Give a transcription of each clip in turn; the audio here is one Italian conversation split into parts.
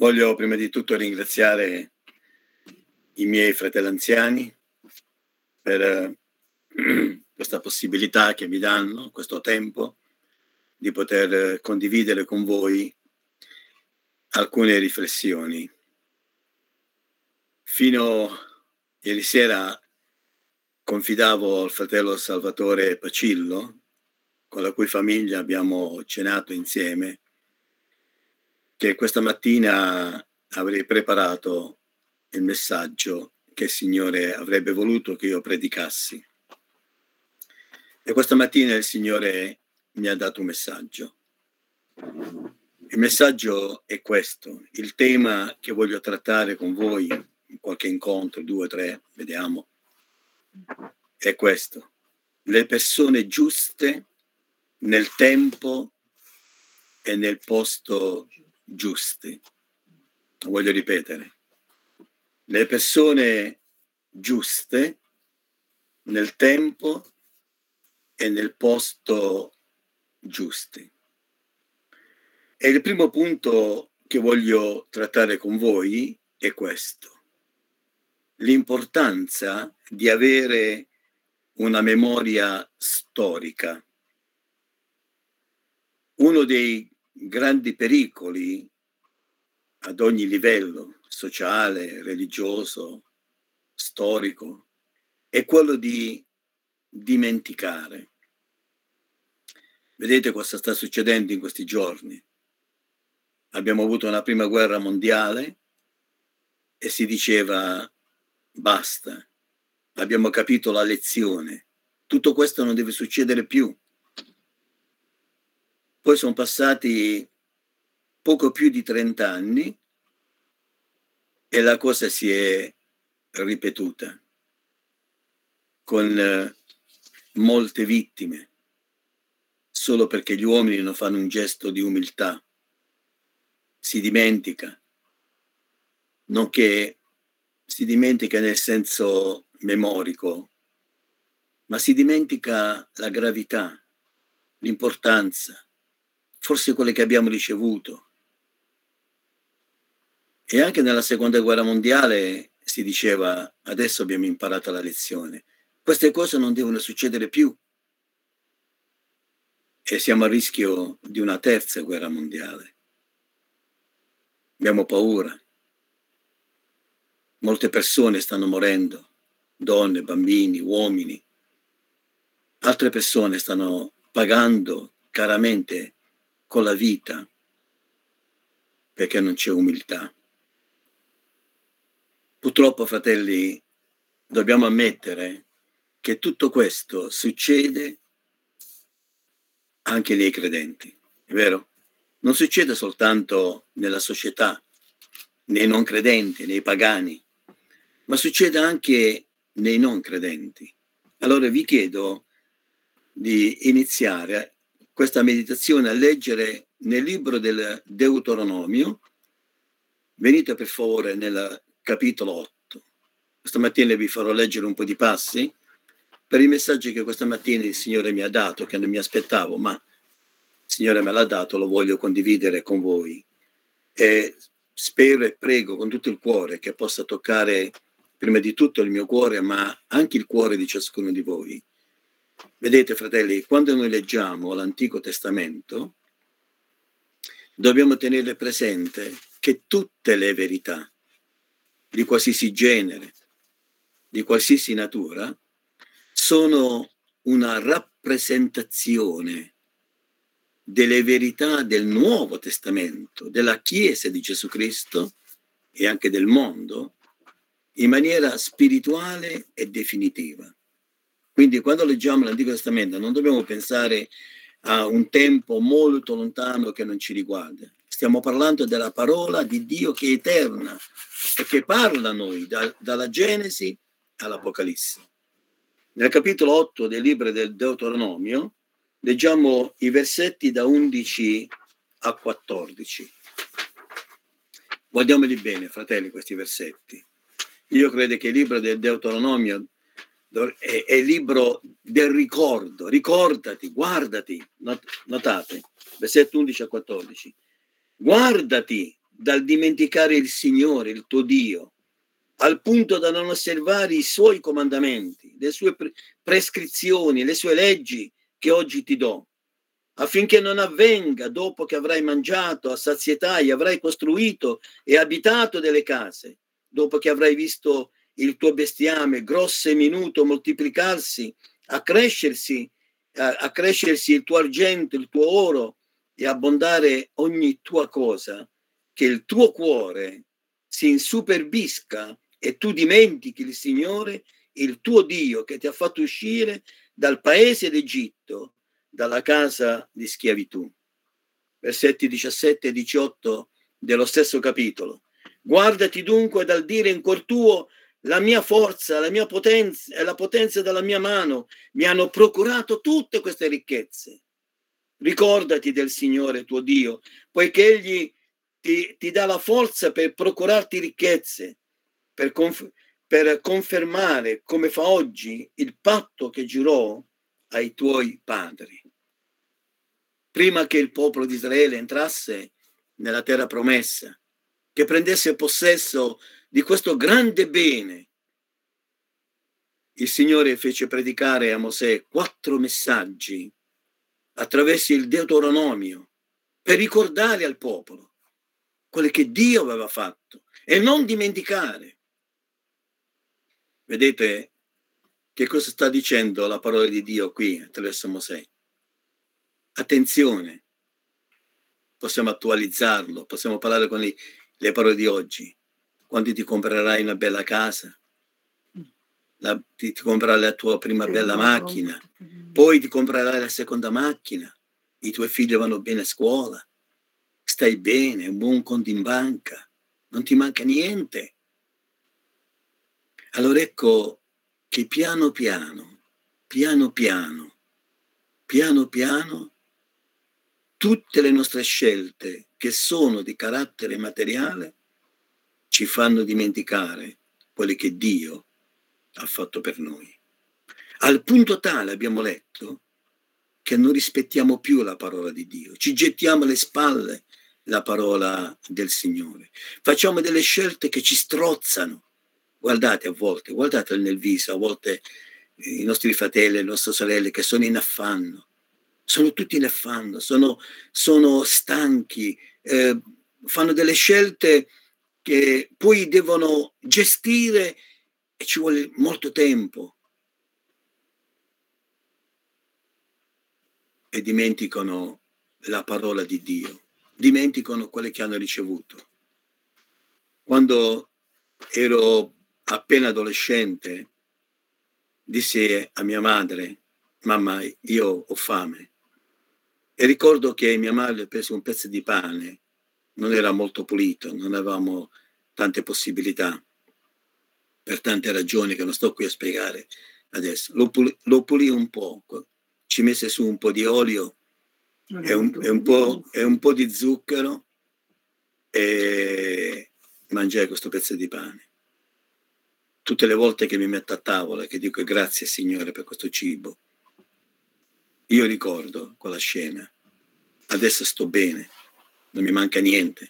Voglio prima di tutto ringraziare i miei fratelli anziani per questa possibilità che mi danno, questo tempo, di poter condividere con voi alcune riflessioni. Fino ieri sera confidavo al fratello Salvatore Pacillo, con la cui famiglia abbiamo cenato insieme, che questa mattina avrei preparato il messaggio che il Signore avrebbe voluto che io predicassi. E questa mattina il Signore mi ha dato un messaggio. Il messaggio è questo: il tema che voglio trattare con voi in qualche incontro, 2 o 3, vediamo, è questo: le persone giuste nel tempo e nel posto giusti. Lo voglio ripetere: le persone giuste nel tempo e nel posto giusti. E il primo punto che voglio trattare con voi è questo: l'importanza di avere una memoria storica. Uno dei grandi pericoli ad ogni livello, sociale, religioso, storico, è quello di dimenticare. Vedete cosa sta succedendo in questi giorni? Abbiamo avuto una prima guerra mondiale e si diceva basta, abbiamo capito la lezione, tutto questo non deve succedere più. Poi sono passati poco più di 30 anni e la cosa si è ripetuta con molte vittime, solo perché gli uomini non fanno un gesto di umiltà. Si dimentica, non che si dimentica nel senso memorico, ma si dimentica la gravità, l'importanza, forse quelle che abbiamo ricevuto. E anche nella seconda guerra mondiale si diceva: adesso abbiamo imparato la lezione, queste cose non devono succedere più. E siamo a rischio di una terza guerra mondiale. Abbiamo paura. Molte persone stanno morendo, donne, bambini, uomini. Altre persone stanno pagando caramente con la vita perché non c'è umiltà. Purtroppo, fratelli, dobbiamo ammettere che tutto questo succede anche nei credenti, è vero? Non succede soltanto nella società, nei non credenti, nei pagani, ma succede anche nei non credenti. Allora vi chiedo di iniziare questa meditazione a leggere nel libro del Deuteronomio. Venite per favore nel capitolo 8. Questa mattina vi farò leggere un po' di passi per i messaggi che questa mattina il Signore mi ha dato, che non mi aspettavo, ma il Signore me l'ha dato, lo voglio condividere con voi. E spero e prego con tutto il cuore che possa toccare prima di tutto il mio cuore, ma anche il cuore di ciascuno di voi. Vedete, fratelli, quando noi leggiamo l'Antico Testamento, dobbiamo tenere presente che tutte le verità di qualsiasi genere, di qualsiasi natura, sono una rappresentazione delle verità del Nuovo Testamento, della Chiesa di Gesù Cristo e anche del mondo, in maniera spirituale e definitiva. Quindi quando leggiamo l'Antico Testamento non dobbiamo pensare a un tempo molto lontano che non ci riguarda. Stiamo parlando della parola di Dio che è eterna e che parla a noi dalla Genesi all'Apocalisse. Nel capitolo 8 del libro del Deuteronomio leggiamo i versetti da 11 a 14. Guardiamoli bene, fratelli, questi versetti. Io credo che il libro del Deuteronomio è il libro del ricordo. Ricordati, guardati, notate, versetto 11 a 14. Guardati dal dimenticare il Signore, il tuo Dio, al punto da non osservare i suoi comandamenti, le sue prescrizioni, le sue leggi che oggi ti do, affinché non avvenga dopo che avrai mangiato a sazietà e avrai costruito e abitato delle case, dopo che avrai visto il tuo bestiame grosso e minuto moltiplicarsi, accrescersi il tuo argento, il tuo oro e abbondare ogni tua cosa, che il tuo cuore si insuperbisca e tu dimentichi il Signore, il tuo Dio, che ti ha fatto uscire dal paese d'Egitto, dalla casa di schiavitù. Versetti 17 e 18 dello stesso capitolo. Guardati dunque dal dire in cuor tuo: la mia forza, la mia potenza e la potenza della mia mano mi hanno procurato tutte queste ricchezze. Ricordati del Signore tuo Dio, poiché Egli ti dà la forza per procurarti ricchezze, per confermare, come fa oggi, il patto che giurò ai tuoi padri. Prima che il popolo di Israele entrasse nella terra promessa, che prendesse possesso di questo grande bene, il Signore fece predicare a Mosè 4 messaggi attraverso il Deuteronomio per ricordare al popolo quello che Dio aveva fatto e non dimenticare. Vedete che cosa sta dicendo la parola di Dio qui attraverso Mosè? Attenzione, possiamo attualizzarlo, possiamo parlare con le parole di oggi. Quando ti comprerai una bella casa, ti comprerai la tua prima bella macchina, poi ti comprerai la seconda macchina, i tuoi figli vanno bene a scuola, stai bene, un buon conto in banca, non ti manca niente. Allora ecco che piano piano, tutte le nostre scelte che sono di carattere materiale ci fanno dimenticare quello che Dio ha fatto per noi. Al punto tale, abbiamo letto, che non rispettiamo più la parola di Dio, ci gettiamo alle spalle la parola del Signore, facciamo delle scelte che ci strozzano. Guardate a volte, guardate nel viso, a volte i nostri fratelli, le nostre sorelle che sono in affanno, sono tutti in affanno, sono stanchi, fanno delle scelte che poi devono gestire e ci vuole molto tempo e dimenticano la parola di Dio, dimenticano quelle che hanno ricevuto. Quando ero appena adolescente, dissi a mia madre: mamma, io ho fame. E ricordo che mia madre prese un pezzo di pane, non era molto pulito, non avevamo tante possibilità, per tante ragioni che non sto qui a spiegare adesso. Lo pulì un po', ci messe su un po' di olio e un po' di zucchero e mangiai questo pezzo di pane. Tutte le volte che mi metto a tavola, che dico grazie Signore per questo cibo, io ricordo quella scena. Adesso sto bene, non mi manca niente,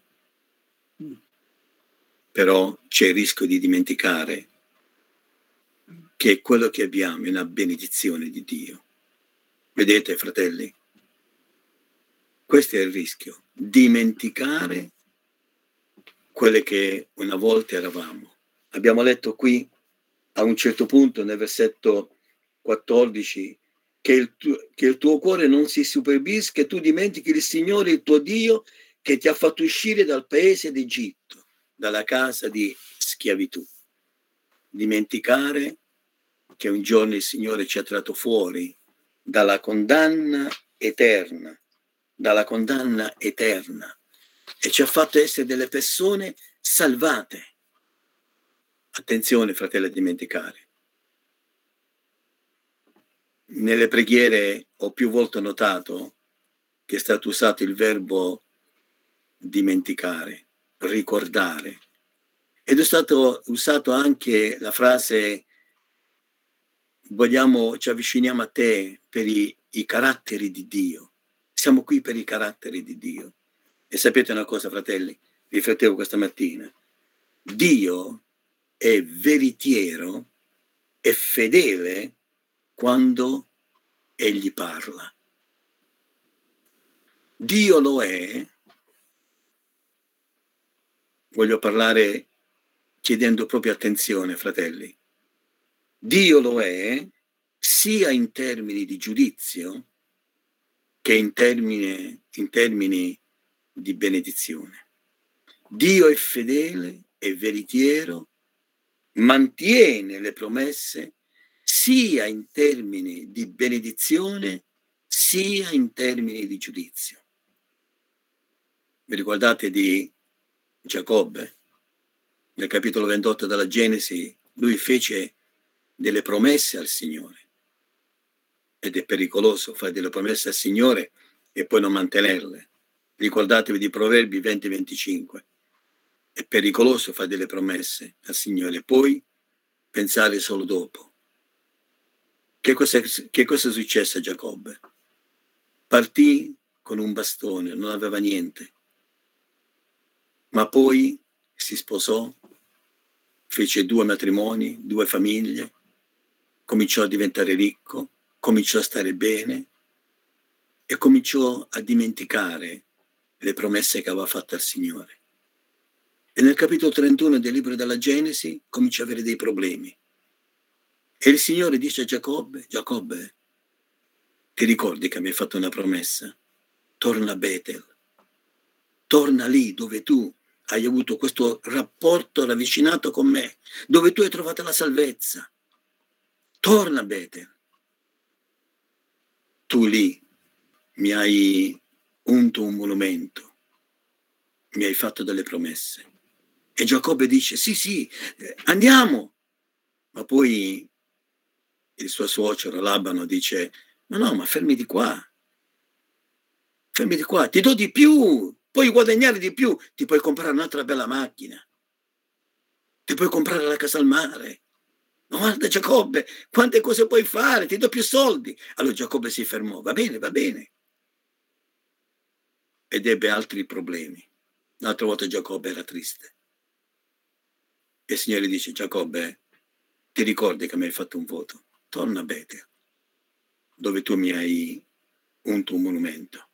però c'è il rischio di dimenticare che quello che abbiamo è una benedizione di Dio. Vedete, fratelli? Questo è il rischio, dimenticare quelle che una volta eravamo. Abbiamo letto qui, a un certo punto, nel versetto 14, che il tuo cuore non si superbisca e tu dimentichi il Signore, il tuo Dio, che ti ha fatto uscire dal paese d'Egitto, dalla casa di schiavitù. Dimenticare che un giorno il Signore ci ha tratto fuori dalla condanna eterna, e ci ha fatto essere delle persone salvate. Attenzione, fratelli, a dimenticare. Nelle preghiere ho più volte notato che è stato usato il verbo dimenticare, ricordare. Ed è stato usato anche la frase ci avviciniamo a te per i caratteri di Dio. Siamo qui per i caratteri di Dio. E sapete una cosa, fratelli? riflettevo questa mattina, Dio è veritiero e fedele quando Egli parla. Dio lo è, voglio parlare chiedendo proprio attenzione, fratelli. Dio lo è sia in termini di giudizio che in termini di benedizione. Dio è fedele, è veritiero, mantiene le promesse sia in termini di benedizione sia in termini di giudizio. Vi ricordate di Giacobbe? Nel capitolo 28 della Genesi, lui fece delle promesse al Signore. Ed è pericoloso fare delle promesse al Signore e poi non mantenerle. Ricordatevi di Proverbi 20-25. È pericoloso fare delle promesse al Signore e poi pensare solo dopo. Che cosa è successo a Giacobbe? Partì con un bastone, non aveva niente, ma poi si sposò, fece 2 matrimoni, 2 famiglie, cominciò a diventare ricco, cominciò a stare bene e cominciò a dimenticare le promesse che aveva fatto al Signore. E nel capitolo 31 del libro della Genesi comincia a avere dei problemi. E il Signore dice a Giacobbe, Giacobbe, ti ricordi che mi hai fatto una promessa? Torna a Betel, torna lì dove tu hai avuto questo rapporto ravvicinato con me, dove tu hai trovato la salvezza. Torna a Betel. Tu lì mi hai unto un monumento, mi hai fatto delle promesse. E Giacobbe dice, sì, andiamo. Ma poi il suo suocero Labano dice, no, ma fermi di qua, ti do di più, puoi guadagnare di più, ti puoi comprare un'altra bella macchina, ti puoi comprare la casa al mare. Ma guarda Giacobbe, quante cose puoi fare, ti do più soldi. Allora Giacobbe si fermò, va bene. Ed ebbe altri problemi. L'altra volta Giacobbe era triste. E il Signore dice, Giacobbe, ti ricordi che mi hai fatto un voto? Torna a Betel, dove tu mi hai unto un monumento.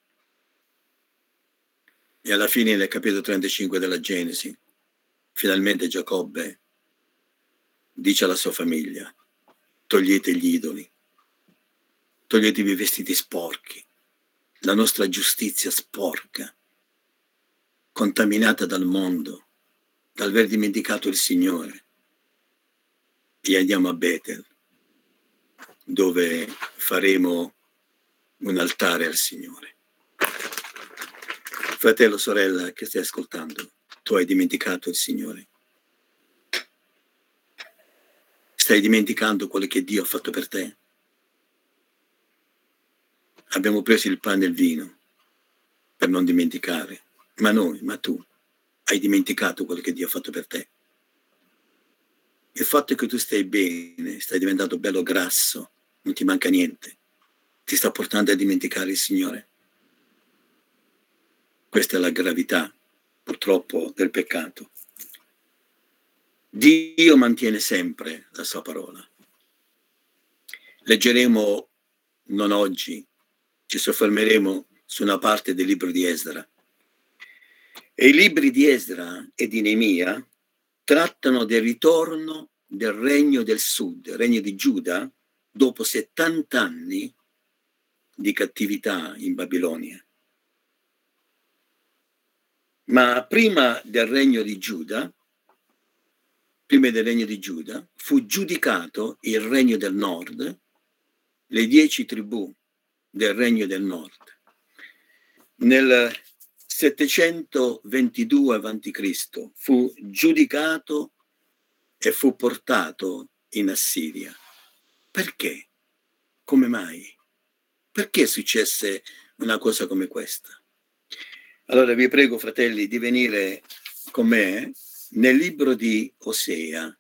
E alla fine, nel capitolo 35 della Genesi, finalmente Giacobbe dice alla sua famiglia, togliete gli idoli, toglietevi i vestiti sporchi, la nostra giustizia sporca, contaminata dal mondo, dal aver dimenticato il Signore, e andiamo a Betel, dove faremo un altare al Signore. Fratello, sorella, che stai ascoltando, tu hai dimenticato il Signore. Stai dimenticando quello che Dio ha fatto per te. Abbiamo preso il pane e il vino per non dimenticare, ma tu hai dimenticato quello che Dio ha fatto per te. Il fatto che tu stai bene, stai diventando bello grasso, non ti manca niente, ti sta portando a dimenticare il Signore. Questa è la gravità, purtroppo, del peccato. Dio mantiene sempre la sua parola. Leggeremo, non oggi, ci soffermeremo su una parte del libro di Esdra. E i libri di Esdra e di Neemia trattano del ritorno del regno del sud, il regno di Giuda, dopo 70 anni di cattività in Babilonia. Ma prima del regno di Giuda, fu giudicato il regno del nord, le 10 tribù del regno del nord. Nel 722 a.C. fu giudicato e fu portato in Assiria. Perché? Come mai? Perché successe una cosa come questa? Allora vi prego, fratelli, di venire con me nel libro di Osea.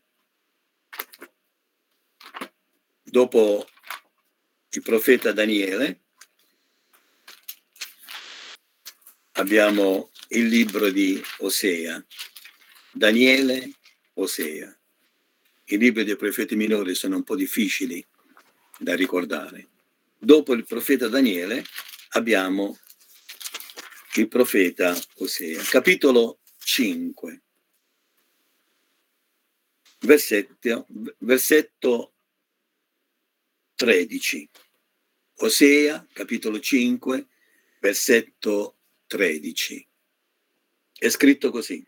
Dopo il profeta Daniele abbiamo il libro di Osea, Daniele, Osea. I libri dei profeti minori sono un po' difficili da ricordare. Dopo il profeta Daniele abbiamo il profeta Osea, capitolo 5, versetto 13. Osea, capitolo 5, versetto 13. È scritto così: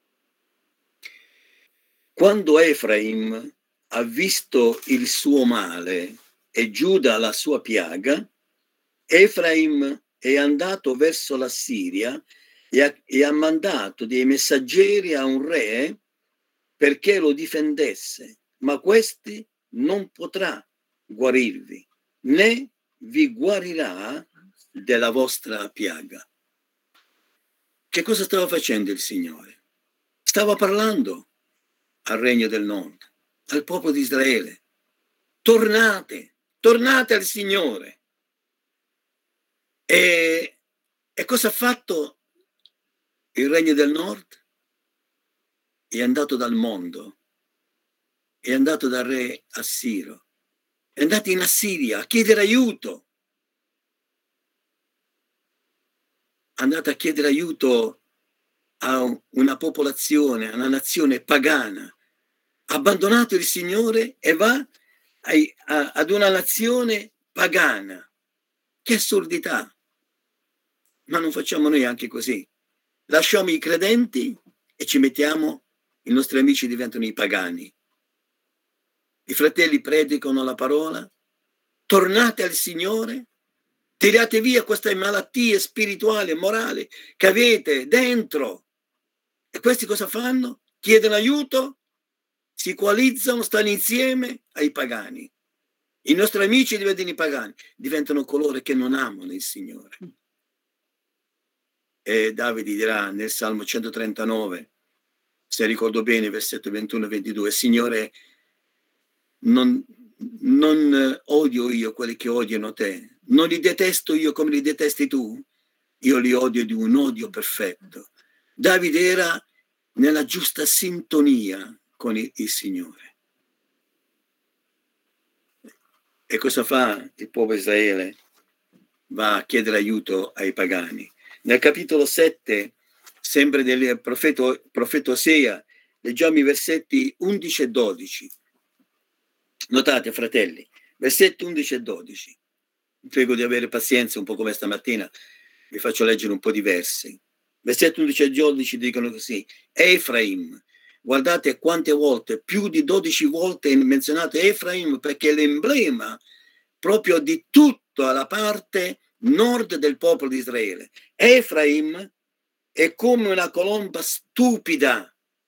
quando Efraim ha visto il suo male e Giuda la sua piaga, Efraim è andato verso la Siria e ha mandato dei messaggeri a un re perché lo difendesse, ma questi non potrà guarirvi, né vi guarirà della vostra piaga. Che cosa stava facendo il Signore? Stava parlando al regno del nord, al popolo di Israele. Tornate al Signore. E cosa ha fatto il regno del nord? È andato dal mondo, è andato dal re Assiro, è andato in Assiria a chiedere aiuto. È andato a chiedere aiuto a una popolazione, a una nazione pagana. Ha abbandonato il Signore e va ad una nazione pagana. Che assurdità! Ma non facciamo noi anche così? Lasciamo i credenti e ci mettiamo, i nostri amici diventano i pagani. I fratelli predicano la parola, tornate al Signore, tirate via queste malattie spirituali e morali che avete dentro. E questi cosa fanno? Chiedono aiuto, si coalizzano, stanno insieme ai pagani. I nostri amici diventano i pagani, diventano coloro che non amano il Signore. E Davide dirà nel Salmo 139, se ricordo bene, versetto 21-22, Signore, non odio io quelli che odiano te, non li detesto io come li detesti tu, io li odio di un odio perfetto. Davide era nella giusta sintonia con il Signore. E cosa fa il popolo Israele? Va a chiedere aiuto ai pagani. Nel capitolo 7, sempre del profeta Osea, leggiamo i versetti 11 e 12. Notate, fratelli, versetti 11 e 12. Prego di avere pazienza, un po' come stamattina, vi faccio leggere un po' di versi. Versetti 11 e 12 dicono così: Efraim, guardate quante volte, più di 12 volte è menzionato Efraim, perché è l'emblema proprio di tutta la parte nord del popolo di Israele. Efraim è come una colomba stupida.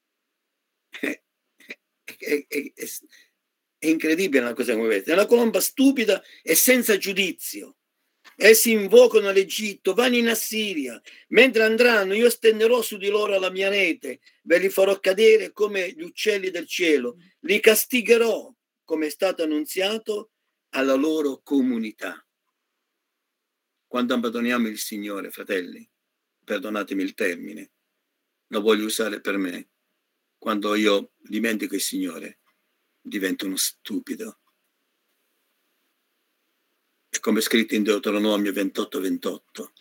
È incredibile una cosa come questa. È una colomba stupida e senza giudizio. Essi invocano l'Egitto, vanno in Assiria. Mentre andranno, io stenderò su di loro la mia rete, ve li farò cadere come gli uccelli del cielo, li castigherò come è stato annunziato alla loro comunità. Quando abbandoniamo il Signore, fratelli, perdonatemi il termine, lo voglio usare per me. Quando io dimentico il Signore, divento uno stupido. È come scritto in Deuteronomio 28:28.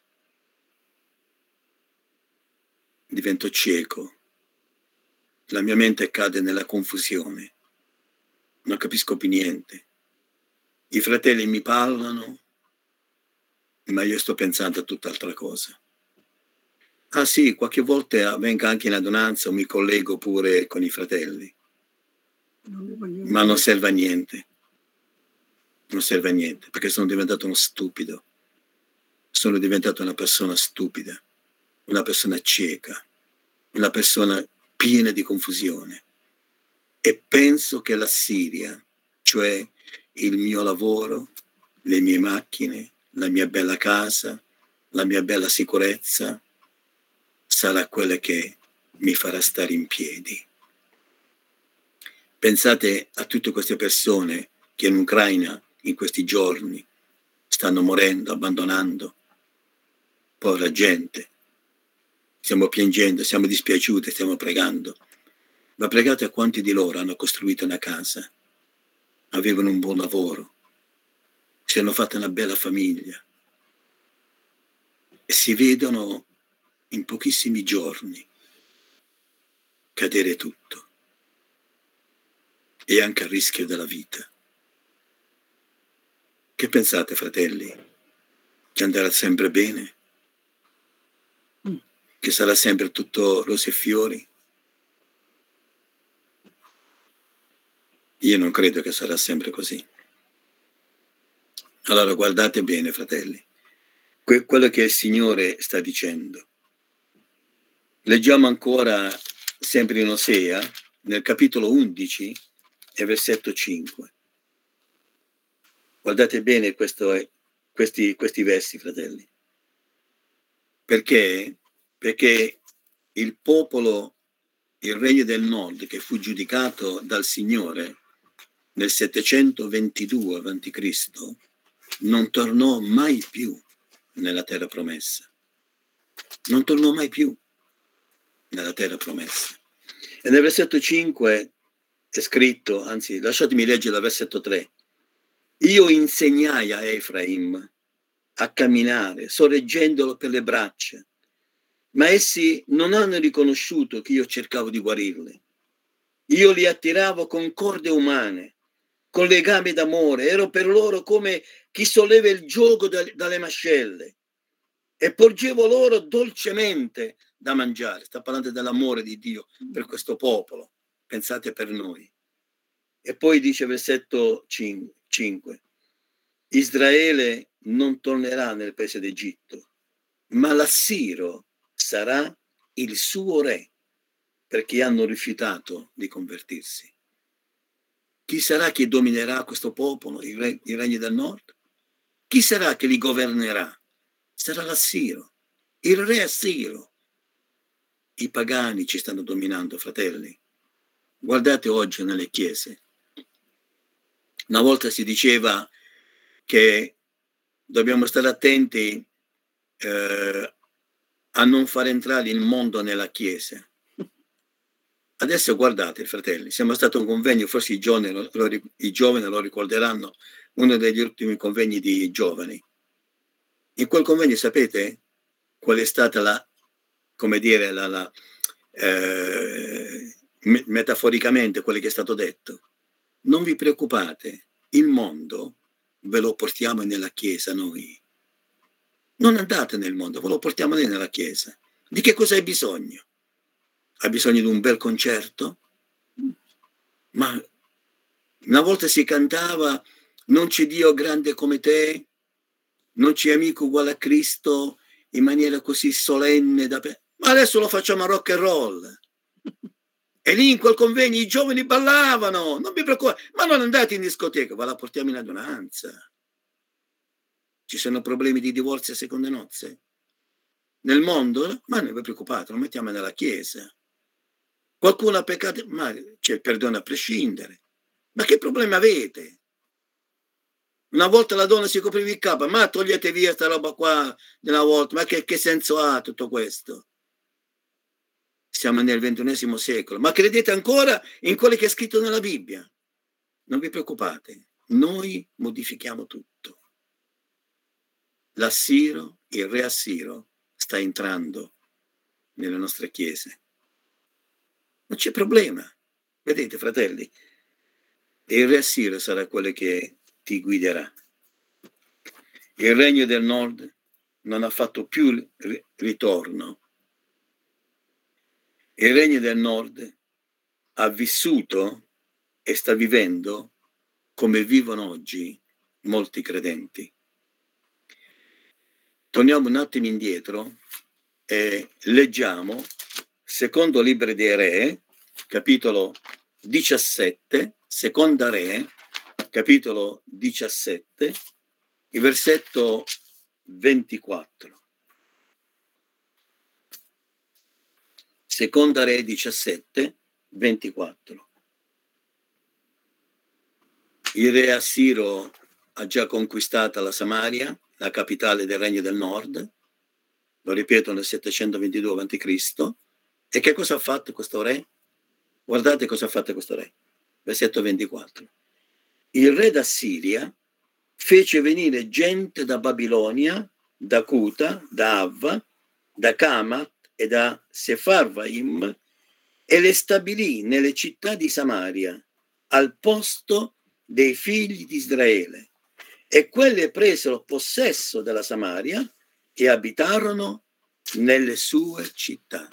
Divento cieco. La mia mente cade nella confusione. Non capisco più niente. I fratelli mi parlano, ma io sto pensando a tutt'altra cosa. Ah sì, qualche volta vengo anche in adunanza o mi collego pure con i fratelli. Ma non serve a niente. Non serve a niente, perché sono diventato uno stupido. Sono diventato una persona stupida, una persona cieca, una persona piena di confusione. E penso che la Siria, cioè il mio lavoro, le mie macchine, la mia bella casa, la mia bella sicurezza, sarà quella che mi farà stare in piedi. Pensate a tutte queste persone che in Ucraina in questi giorni stanno morendo, abbandonando. Povera gente. stiamo piangendo, siamo dispiaciuti, stiamo pregando. Ma pregate a quanti di loro hanno costruito una casa, avevano un buon lavoro, si hanno fatto una bella famiglia e si vedono in pochissimi giorni cadere tutto e anche a rischio della vita. Che pensate, fratelli? Che andrà sempre bene? Che sarà sempre tutto rose e fiori? Io non credo che sarà sempre così. Allora guardate bene, fratelli, quello che il Signore sta dicendo. Leggiamo ancora sempre in Osea, nel capitolo 11 e versetto 5. Guardate bene questi versi, fratelli. Perché? Perché il popolo, il regno del nord, che fu giudicato dal Signore nel 722 a.C., non tornò mai più nella terra promessa. Non tornò mai più nella terra promessa. E nel versetto 5 è scritto, anzi lasciatemi leggere dal versetto 3. Io insegnai a Efraim a camminare, sorreggendolo per le braccia, ma essi non hanno riconosciuto che io cercavo di guarirli. Io li attiravo con corde umane, con legami d'amore, ero per loro come chi solleva il giogo dalle mascelle e porgevo loro dolcemente da mangiare. Sta parlando dell'amore di Dio per questo popolo, pensate per noi. E poi dice versetto 5, Israele non tornerà nel paese d'Egitto, ma l'Assiro sarà il suo re, perché hanno rifiutato di convertirsi. Chi sarà che dominerà questo popolo, i regni del nord? Chi sarà che li governerà? Sarà l'Assiro, il re Assiro. I pagani ci stanno dominando, fratelli. Guardate oggi nelle chiese. Una volta si diceva che dobbiamo stare attenti a non far entrare il mondo nella chiesa. Adesso guardate, fratelli, siamo stati a un convegno, forse i giovani lo ricorderanno, uno degli ultimi convegni di giovani. In quel convegno sapete qual è stata metaforicamente quello che è stato detto? Non vi preoccupate, il mondo ve lo portiamo nella chiesa noi. Non andate nel mondo, ve lo portiamo noi nella chiesa. Di che cosa hai bisogno? Hai bisogno di un bel concerto? Ma una volta si cantava non c'è Dio grande come te, non c'è amico uguale a Cristo in maniera così solenne. Ma adesso lo facciamo a rock and roll. E lì in quel convegno i giovani ballavano, non vi preoccupate, ma non andate in discoteca, ve la portiamo in adunanza. Ci sono problemi di divorzio a seconde nozze? Nel mondo? Ma non vi preoccupate, lo mettiamo nella chiesa. Qualcuno ha peccato? Ma c'è perdono a prescindere. Ma che problema avete? Una volta la donna si copriva il capo, ma togliete via sta roba qua una volta, ma che senso ha tutto questo? Siamo nel XXI secolo, ma credete ancora in quello che è scritto nella Bibbia? Non vi preoccupate, noi modifichiamo tutto. L'Assiro, il re Assiro, sta entrando nelle nostre chiese. Non c'è problema. Vedete, fratelli, il re Assiro sarà quello che ti guiderà. Il regno del nord non ha fatto più ritorno. Il regno del nord ha vissuto e sta vivendo come vivono oggi molti credenti. Torniamo un attimo indietro e leggiamo Secondo Libro dei Re, capitolo 17, Seconda Re, capitolo 17, il versetto 24. Seconda Re 17, 24. Il re Assiro ha già conquistato la Samaria, la capitale del Regno del Nord, lo ripeto, nel 722 a.C. E che cosa ha fatto questo re? Guardate cosa ha fatto questo re. Versetto 24. Il re d'Assiria fece venire gente da Babilonia, da Cuta, da Avva, da Camat e da Sepharvaim e le stabilì nelle città di Samaria al posto dei figli di Israele. E quelle presero possesso della Samaria e abitarono nelle sue città.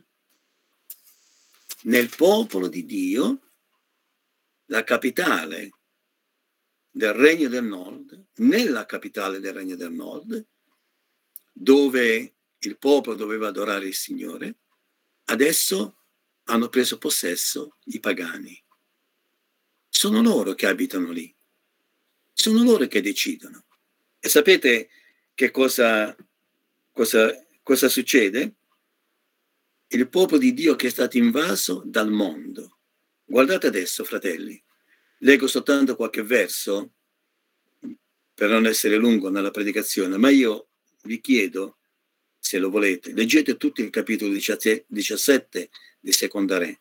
Nel popolo di Dio, la capitale del Regno del Nord, nella capitale del Regno del Nord, dove il popolo doveva adorare il Signore, adesso hanno preso possesso i pagani. Sono loro che abitano lì, sono loro che decidono. E sapete che cosa succede? Il popolo di Dio che è stato invaso dal mondo. Guardate adesso, fratelli, leggo soltanto qualche verso per non essere lungo nella predicazione, ma io vi chiedo, se lo volete, leggete tutto il capitolo 17 di Seconda Re.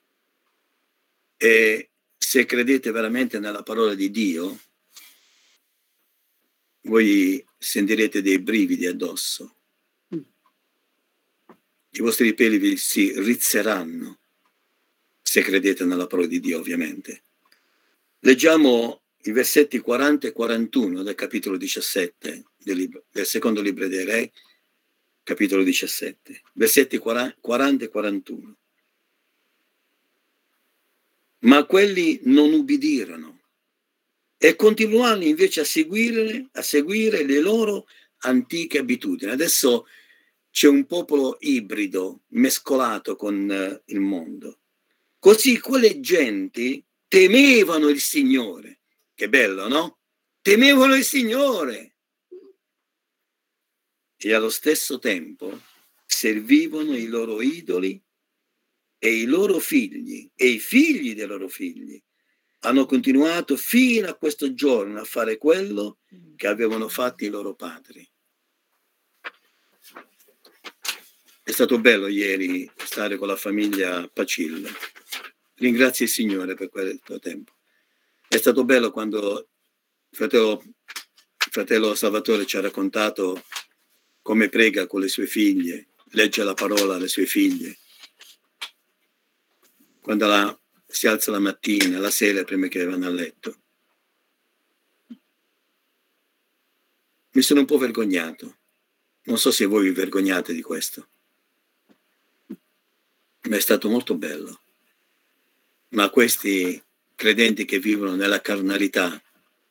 E se credete veramente nella parola di Dio, voi sentirete dei brividi addosso. I vostri peli vi si rizzeranno, se credete nella parola di Dio, ovviamente. Leggiamo i versetti 40 e 41 del capitolo 17 del secondo libro dei Re, capitolo 17, versetti 40 e 41. Ma quelli non ubbidirono e continuarono invece a seguire le loro antiche abitudini. Adesso c'è un popolo ibrido, mescolato con il mondo. Così quelle genti temevano il Signore. Che bello, no? Temevano il Signore. E allo stesso tempo servivano i loro idoli e i loro figli e i figli dei loro figli hanno continuato fino a questo giorno a fare quello che avevano fatto i loro padri. È stato bello ieri stare con la famiglia Pacillo. Ringrazio il Signore per quel tempo. È stato bello quando fratello Salvatore ci ha raccontato come prega con le sue figlie, legge la parola alle sue figlie. Quando si alza la mattina, la sera, prima che vanno a letto. Mi sono un po' vergognato. Non so se voi vi vergognate di questo. Ma è stato molto bello. Ma questi credenti che vivono nella carnalità,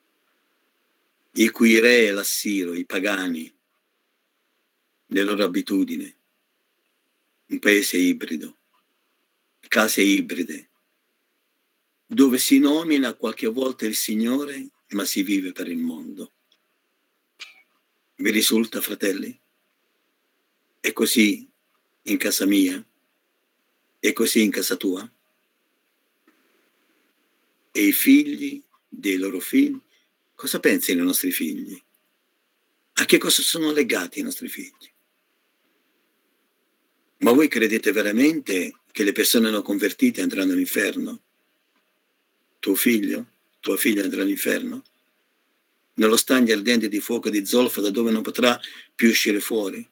i cui re è l'Assiro, i pagani, le loro abitudini, un paese ibrido, case ibride, dove si nomina qualche volta il Signore, ma si vive per il mondo. Vi risulta, fratelli? È così in casa mia? È così in casa tua? E i figli dei loro figli? Cosa pensano i nostri figli? A che cosa sono legati i nostri figli? Ma voi credete veramente che le persone non convertite andranno all'inferno? Tuo figlio? Tua figlia andrà all'inferno? Nello stagno ardente di fuoco di zolfo da dove non potrà più uscire fuori?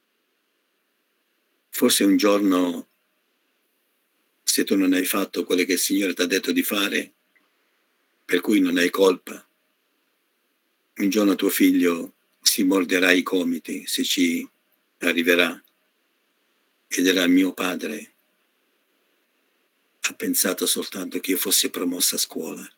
Forse un giorno, se tu non hai fatto quello che il Signore ti ha detto di fare, per cui non hai colpa, un giorno tuo figlio si morderà i gomiti, se ci arriverà, e dirà: mio padre ha pensato soltanto che io fossi promossa a scuola,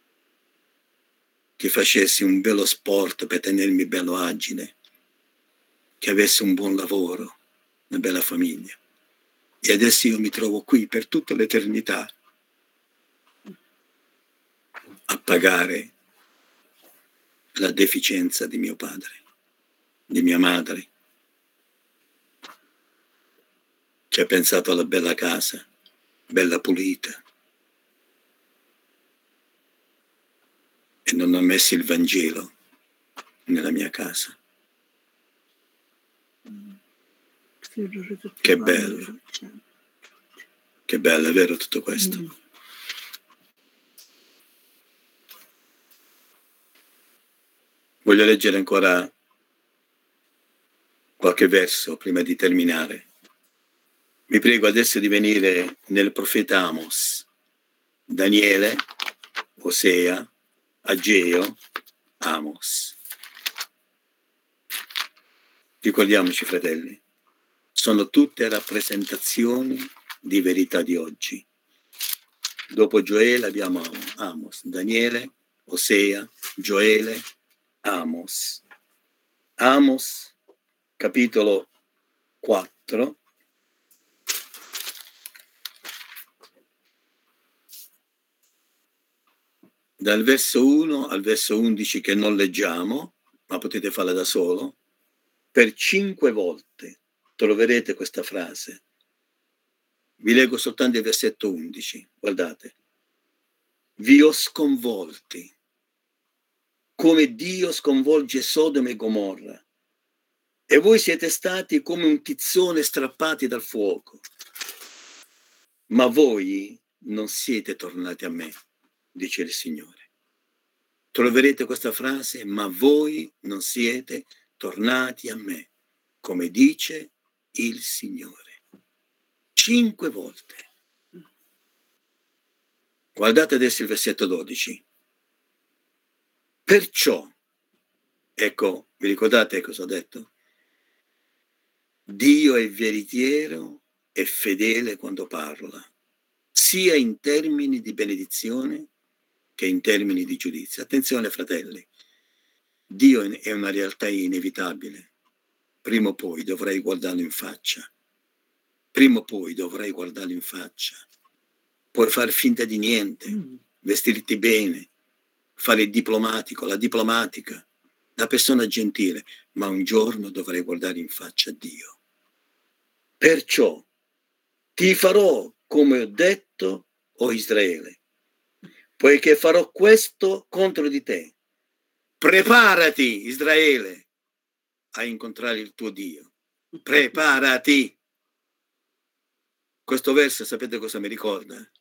che facessi un bello sport per tenermi bello agile, che avessi un buon lavoro, una bella famiglia. E adesso io mi trovo qui per tutta l'eternità a pagare la deficienza di mio padre, di mia madre, che ha pensato alla bella casa, bella pulita, e non ha messo il Vangelo nella mia casa. Che bello. Che bello, è vero tutto questo. Voglio leggere ancora qualche verso prima di terminare. Vi prego adesso di venire nel profeta Amos, Daniele, Osea, Ageo, Amos. Ricordiamoci, fratelli, sono tutte rappresentazioni di verità di oggi. Dopo Gioele abbiamo Amos, Daniele, Osea, Gioele, Amos. Amos, capitolo 4. Dal verso 1 al verso 11 che non leggiamo, ma potete farla da solo, per 5 volte troverete questa frase. Vi leggo soltanto il versetto 11, guardate. Vi ho sconvolti, come Dio sconvolge Sodoma e Gomorra, e voi siete stati come un tizzone strappati dal fuoco. Ma voi non siete tornati a me, dice il Signore. Troverete questa frase, ma voi non siete tornati a me, come dice il Signore. 5 volte. Guardate adesso il versetto 12. Perciò, ecco, vi ricordate cosa ho detto? Dio è veritiero e fedele quando parla, sia in termini di benedizione che in termini di giudizio. Attenzione, fratelli, Dio è una realtà inevitabile. Prima o poi dovrai guardarlo in faccia. Prima o poi dovrai guardarlo in faccia. Puoi far finta di niente, vestirti bene, fare il diplomatico, la diplomatica, la persona gentile, ma un giorno dovrai guardare in faccia a Dio. Perciò ti farò come ho detto, o Israele, poiché farò questo contro di te. Preparati, Israele, a incontrare il tuo Dio. Preparati. Questo verso sapete cosa mi ricorda?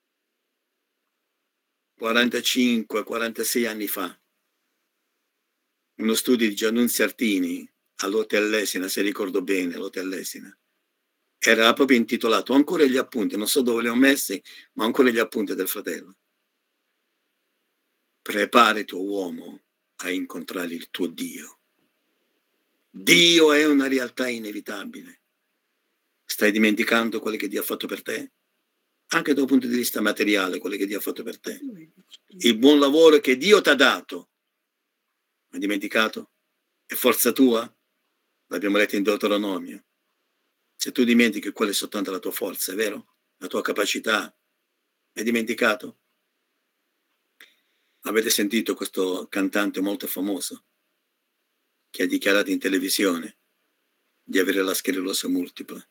45-46 anni fa, uno studio di Giannunzio Artini all'Hotel Lesina, se ricordo bene, l'Hotel Lesina, era proprio intitolato, ho ancora gli appunti, non so dove li ho messi, ma ho ancora gli appunti del fratello. Preparati, uomo, a incontrare il tuo Dio. Dio è una realtà inevitabile. Stai dimenticando quello che Dio ha fatto per te? Anche dal punto di vista materiale, quello che Dio ha fatto per te. Il buon lavoro che Dio ti ha dato. Hai dimenticato? È forza tua? L'abbiamo letto in Deuteronomio. Se tu dimentichi, quella è soltanto la tua forza, è vero? La tua capacità. Hai dimenticato? Avete sentito questo cantante molto famoso che ha dichiarato in televisione di avere la sclerosi multipla?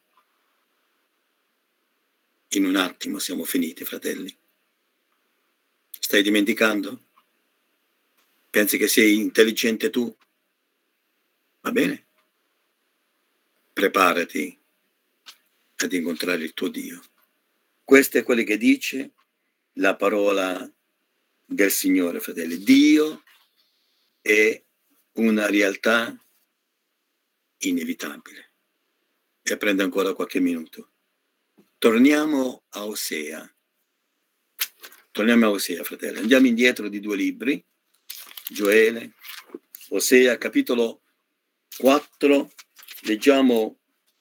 In un attimo siamo finiti, fratelli. Stai dimenticando? Pensi che sei intelligente tu? Va bene? Preparati ad incontrare il tuo Dio. Questo è quello che dice la parola del Signore, fratelli. Dio è una realtà inevitabile. E prende ancora qualche minuto. Torniamo a Osea. Torniamo a Osea, fratelli. Andiamo indietro di 2 libri. Gioele, Osea, capitolo 4. Leggiamo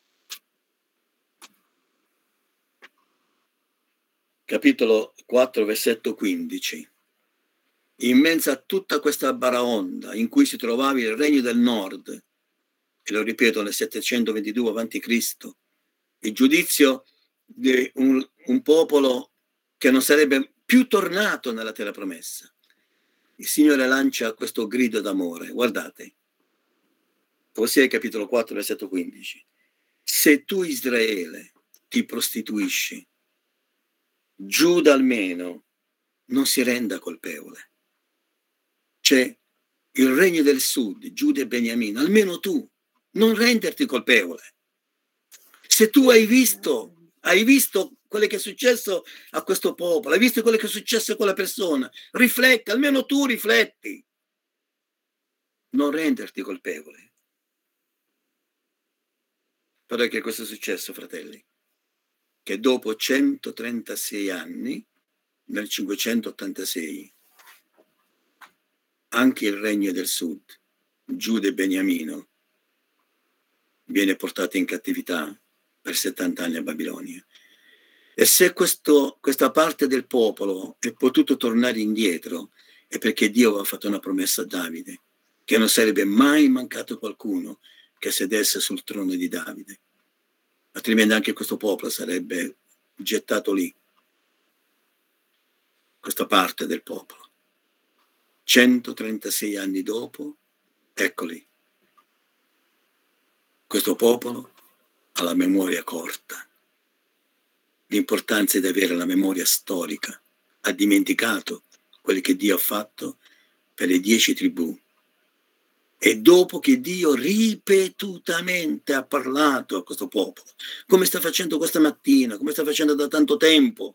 capitolo 4, versetto 15. In mezzo a tutta questa baraonda in cui si trovava il regno del nord, e lo ripeto nel 722 a.C., il giudizio di un popolo che non sarebbe più tornato nella terra promessa, il Signore lancia questo grido d'amore. Guardate, Osea capitolo 4, versetto 15. Se tu, Israele, ti prostituisci, Giuda almeno non si renda colpevole. C'è il regno del sud, Giuda e Beniamino, almeno tu non renderti colpevole. Se tu hai visto quello che è successo a questo popolo, hai visto quello che è successo a quella persona, rifletti, almeno tu rifletti. Non renderti colpevole. Però che cosa è successo, fratelli? Che dopo 136 anni, nel 586, anche il regno del sud, Giuda e Beniamino, viene portato in cattività per 70 anni a Babilonia. E se questa parte del popolo è potuto tornare indietro, è perché Dio aveva fatto una promessa a Davide, che non sarebbe mai mancato qualcuno che sedesse sul trono di Davide. Altrimenti anche questo popolo sarebbe gettato lì, questa parte del popolo. 136 anni dopo, eccoli. Questo popolo ha la memoria corta. L'importanza di avere la memoria storica. Ha dimenticato quello che Dio ha fatto per le 10 tribù. E dopo che Dio ripetutamente ha parlato a questo popolo, come sta facendo questa mattina, come sta facendo da tanto tempo,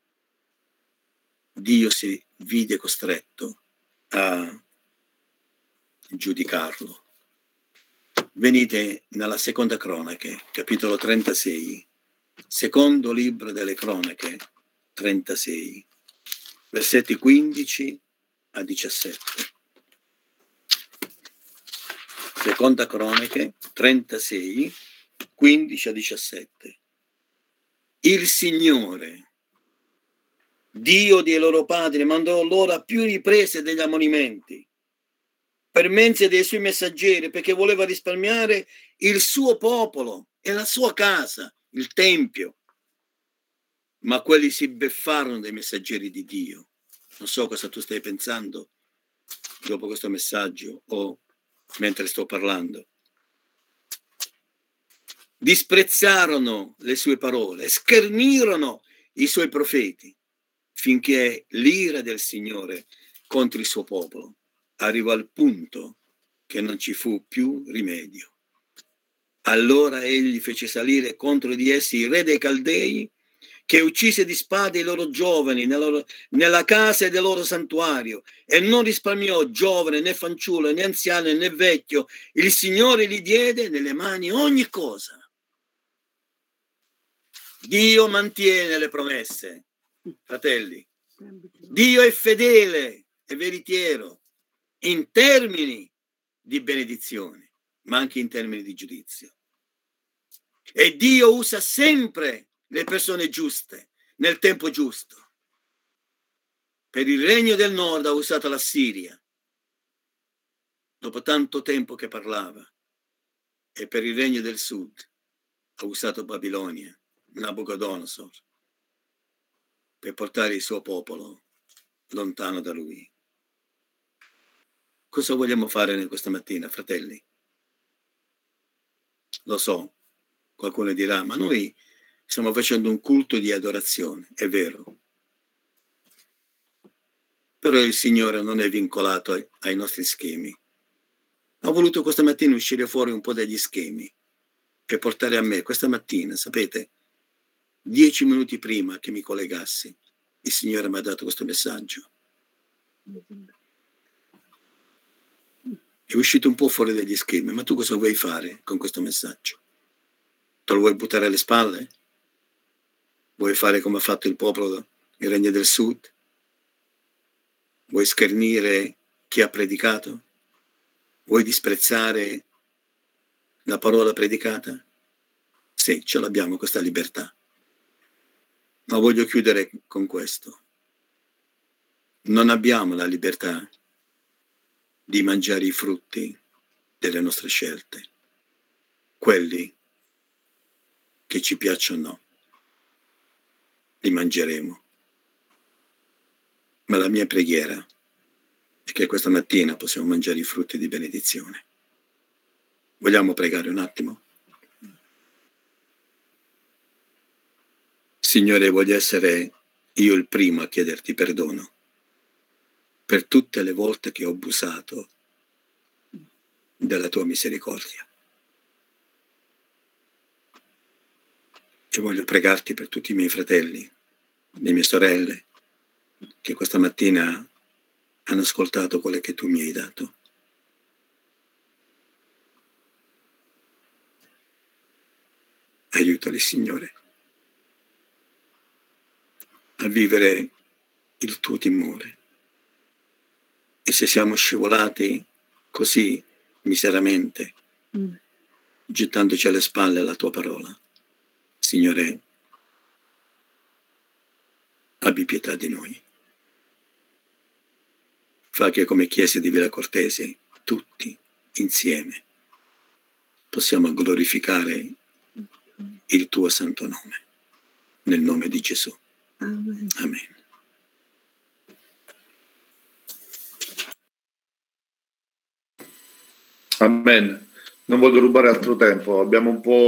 Dio si vide costretto a giudicarlo. Venite nella seconda cronache, capitolo 36, secondo libro delle cronache, 36, versetti 15 a 17. Seconda cronache, 36, 15 a 17. Il Signore, Dio dei loro padri, mandò loro a più riprese degli ammonimenti per mezzo dei suoi messaggeri, perché voleva risparmiare il suo popolo e la sua casa, il Tempio. Ma quelli si beffarono dei messaggeri di Dio. Non so cosa tu stai pensando dopo questo messaggio o mentre sto parlando. Disprezzarono le sue parole, schernirono i suoi profeti, finché l'ira del Signore contro il suo popolo arrivò al punto che non ci fu più rimedio. Allora egli fece salire contro di essi il re dei Caldei, che uccise di spada i loro giovani nella casa del loro santuario, e non risparmiò giovane, né fanciullo, né anziano, né vecchio. Il Signore gli diede nelle mani ogni cosa. Dio mantiene le promesse, fratelli. Dio è fedele e veritiero in termini di benedizione, ma anche in termini di giudizio. E Dio usa sempre le persone giuste nel tempo giusto. Per il regno del nord ha usato la Siria, dopo tanto tempo che parlava, e per il regno del sud ha usato Babilonia, Nabucodonosor, per portare il suo popolo lontano da lui. Cosa vogliamo fare questa mattina, fratelli? Lo so, qualcuno dirà, ma noi stiamo facendo un culto di adorazione, è vero. Però il Signore non è vincolato ai nostri schemi. Ho voluto questa mattina uscire fuori un po' dagli schemi per portare a me questa mattina, sapete, 10 minuti prima che mi collegassi, il Signore mi ha dato questo messaggio. È uscito un po' fuori dagli schemi, ma tu cosa vuoi fare con questo messaggio? Te lo vuoi buttare alle spalle? Vuoi fare come ha fatto il popolo del Regno del Sud? Vuoi schernire chi ha predicato? Vuoi disprezzare la parola predicata? Sì, ce l'abbiamo questa libertà. Ma voglio chiudere con questo. Non abbiamo la libertà di mangiare i frutti delle nostre scelte, quelli che ci piacciono o no, li mangeremo. Ma la mia preghiera è che questa mattina possiamo mangiare i frutti di benedizione. Vogliamo pregare un attimo? Signore, voglio essere io il primo a chiederti perdono per tutte le volte che ho abusato della tua misericordia. E voglio pregarti per tutti i miei fratelli, le mie sorelle, che questa mattina hanno ascoltato quello che tu mi hai dato. Aiutali, Signore, a vivere il tuo timore. E se siamo scivolati così miseramente, gettandoci alle spalle la tua parola, Signore, abbi pietà di noi. Fa che come Chiesa di Villa Cortese, tutti insieme, possiamo glorificare il tuo santo nome, nel nome di Gesù. Amen. Amen. Amen. Non voglio rubare altro tempo, abbiamo un po'